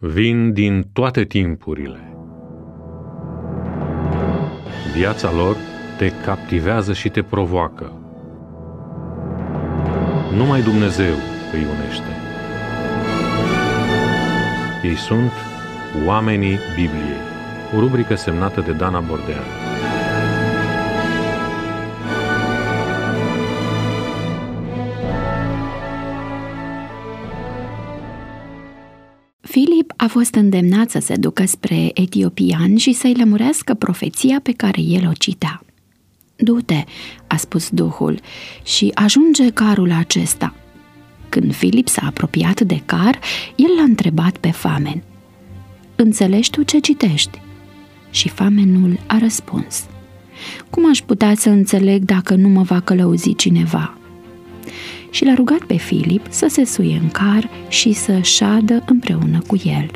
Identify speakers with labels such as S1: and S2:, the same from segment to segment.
S1: vin din toate timpurile. Viața lor te captivează și te provoacă. Numai Dumnezeu îi unește. Ei sunt Oamenii Bibliei, o rubrică semnată de Dana Bordean.
S2: Filip a fost îndemnat să se ducă spre etiopian și să-i lămurească profeția pe care el o citea. "Du-te," a spus Duhul, "și ajunge carul acesta." Când Filip s-a apropiat de car, el l-a întrebat pe famen: "Înțelegi tu ce citești?" Și famenul a răspuns: "Cum aș putea să înțeleg dacă nu mă va călăuzi cineva?" Și l-a rugat pe Filip să se suie în car și să șadă împreună cu el.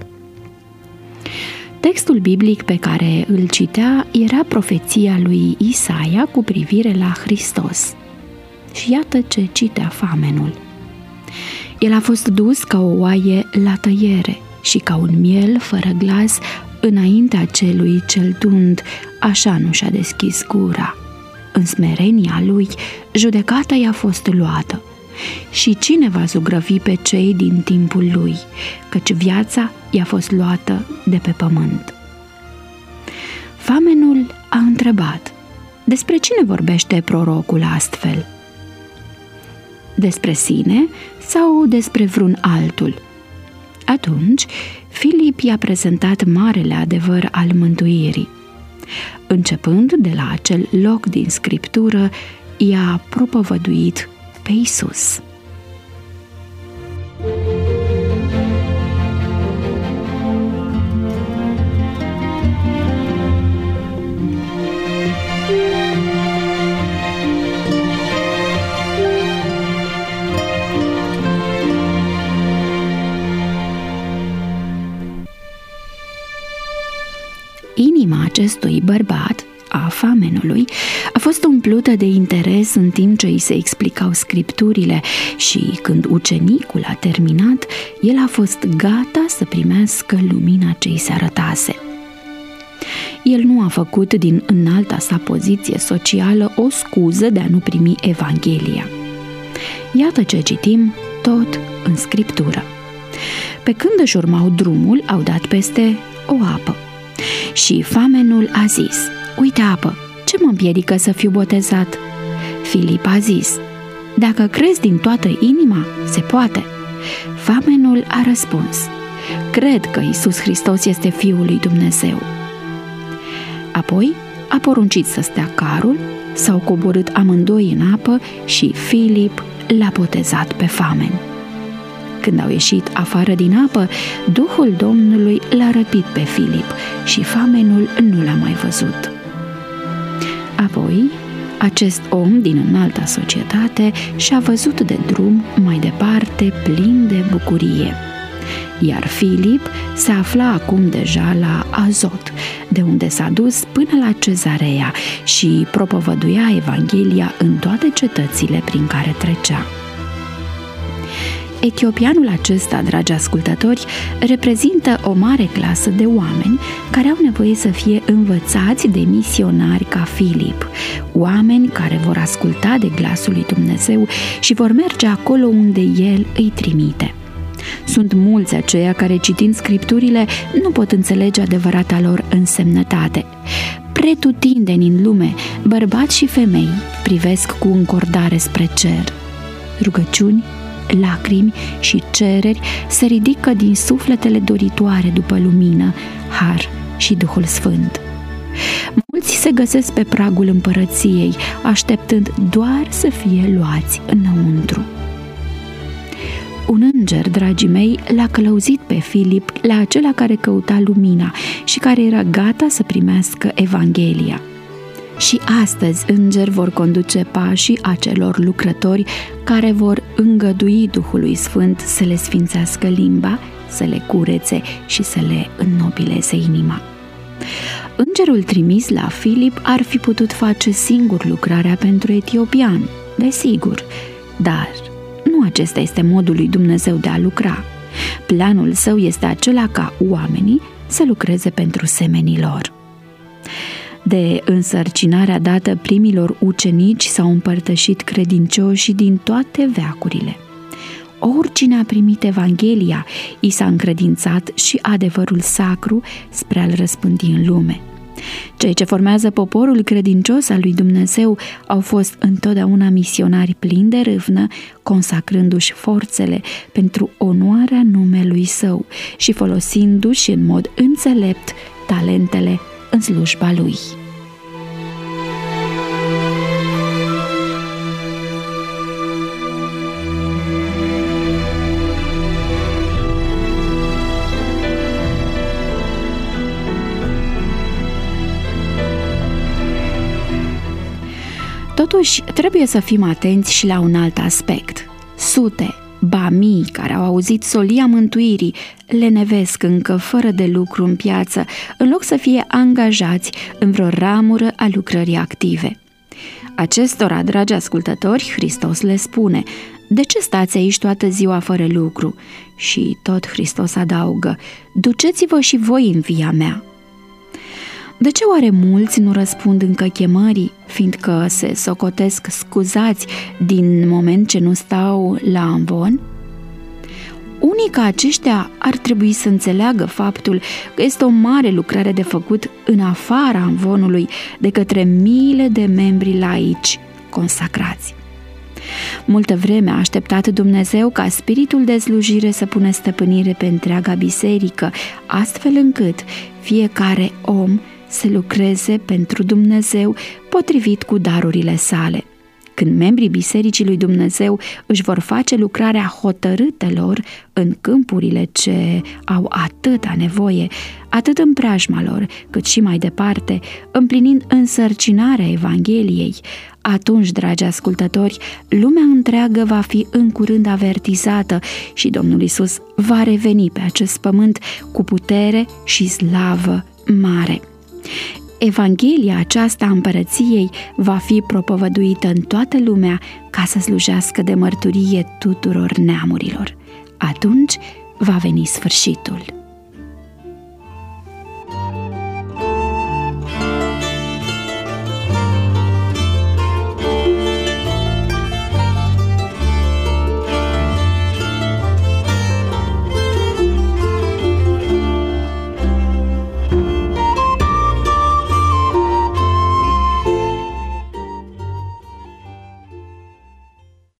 S2: Textul biblic pe care îl citea era profeția lui Isaia cu privire la Hristos. Și iată ce citea famenul: "El a fost dus ca o oaie la tăiere și ca un miel fără glas înaintea celui ce-l tund, așa nu și-a deschis gura. În smerenia lui, judecata i-a fost luată. Și cine va zugrăvi pe cei din timpul lui, căci viața i-a fost luată de pe pământ." Famenul a întrebat: "Despre cine vorbește prorocul astfel? Despre sine sau despre vreun altul?" Atunci, Filip i-a prezentat marele adevăr al mântuirii. Începând de la acel loc din Scriptură, i-a propovăduit pe Iisus. Inima acestui bărbat, a famenului, a fost umplută de interes în timp ce îi se explicau scripturile și când ucenicul a terminat, el a fost gata să primească lumina ce îi se arătase. El nu a făcut din înalta sa poziție socială o scuză de a nu primi Evanghelia. Iată ce citim tot în Scriptură. Pe când își urmau drumul, au dat peste o apă. Și famenul a zis: "Uite apă, ce mă împiedică să fiu botezat?" Filip a zis: "Dacă crezi din toată inima, se poate." Famenul a răspuns: "Cred că Iisus Hristos este Fiul lui Dumnezeu." Apoi a poruncit să stea carul, s-au coborât amândoi în apă și Filip l-a botezat pe famen. Când au ieșit afară din apă, Duhul Domnului l-a răpit pe Filip și famenul nu l-a mai văzut. Apoi, acest om din înalta societate și-a văzut de drum mai departe plin de bucurie. Iar Filip se afla acum deja la Azot, de unde s-a dus până la Cezarea și propovăduia Evanghelia în toate cetățile prin care trecea. Etiopianul acesta, dragi ascultători, reprezintă o mare clasă de oameni care au nevoie să fie învățați de misionari ca Filip, oameni care vor asculta de glasul lui Dumnezeu și vor merge acolo unde El îi trimite. Sunt mulți aceia care, citind Scripturile, nu pot înțelege adevărata lor însemnătate. Pretutindeni în lume, bărbați și femei privesc cu încordare spre cer. Rugăciuni, lacrimi și cereri se ridică din sufletele doritoare după lumină, har și Duhul Sfânt. Mulți se găsesc pe pragul împărăției, așteptând doar să fie luați înăuntru. Un înger, dragii mei, l-a călăuzit pe Filip la acela care căuta lumina și care era gata să primească Evanghelia. Și astăzi îngeri vor conduce pașii acelor lucrători care vor îngădui Duhului Sfânt să le sfințească limba, să le curețe și să le înnobileze inima. Îngerul trimis la Filip ar fi putut face singur lucrarea pentru etiopian, desigur, dar nu acesta este modul lui Dumnezeu de a lucra. Planul său este acela ca oamenii să lucreze pentru semenii lor. De însărcinarea dată primilor ucenici s-au împărtășit credincioșii din toate veacurile. Oricine a primit Evanghelia, i s-a încredințat și adevărul sacru spre a-l răspândi în lume. Cei ce formează poporul credincios al lui Dumnezeu au fost întotdeauna misionari plini de râvnă, consacrându-și forțele pentru onoarea numelui său și folosindu-și în mod înțelept talentele în slujba lui. Totuși, trebuie să fim atenți și la un alt aspect. Sute, ba mii care au auzit solia mântuirii lenevesc încă fără de lucru în piață, în loc să fie angajați în vreo ramură a lucrării active. Acestora, dragi ascultători, Hristos le spune: de ce stați aici toată ziua fără lucru? Și tot Hristos adaugă: duceți-vă și voi în via mea. De ce oare mulți nu răspund încă chemării, fiindcă se socotesc scuzați din moment ce nu stau la amvon? Unii ca aceștia ar trebui să înțeleagă faptul că este o mare lucrare de făcut în afara amvonului de către miile de membri laici consacrați. Multă vreme a așteptat Dumnezeu ca spiritul de slujire să pună stăpânire pe întreaga biserică, astfel încât fiecare om să lucreze pentru Dumnezeu potrivit cu darurile sale. Când membrii Bisericii lui Dumnezeu își vor face lucrarea hotărâtelor în câmpurile ce au atâta nevoie, atât în preajma lor, cât și mai departe, împlinind însărcinarea Evangheliei, atunci, dragi ascultători, lumea întreagă va fi în curând avertizată și Domnul Iisus va reveni pe acest pământ cu putere și slavă mare. Evanghelia aceasta a împărăției va fi propovăduită în toată lumea ca să slujească de mărturie tuturor neamurilor. Atunci va veni sfârșitul.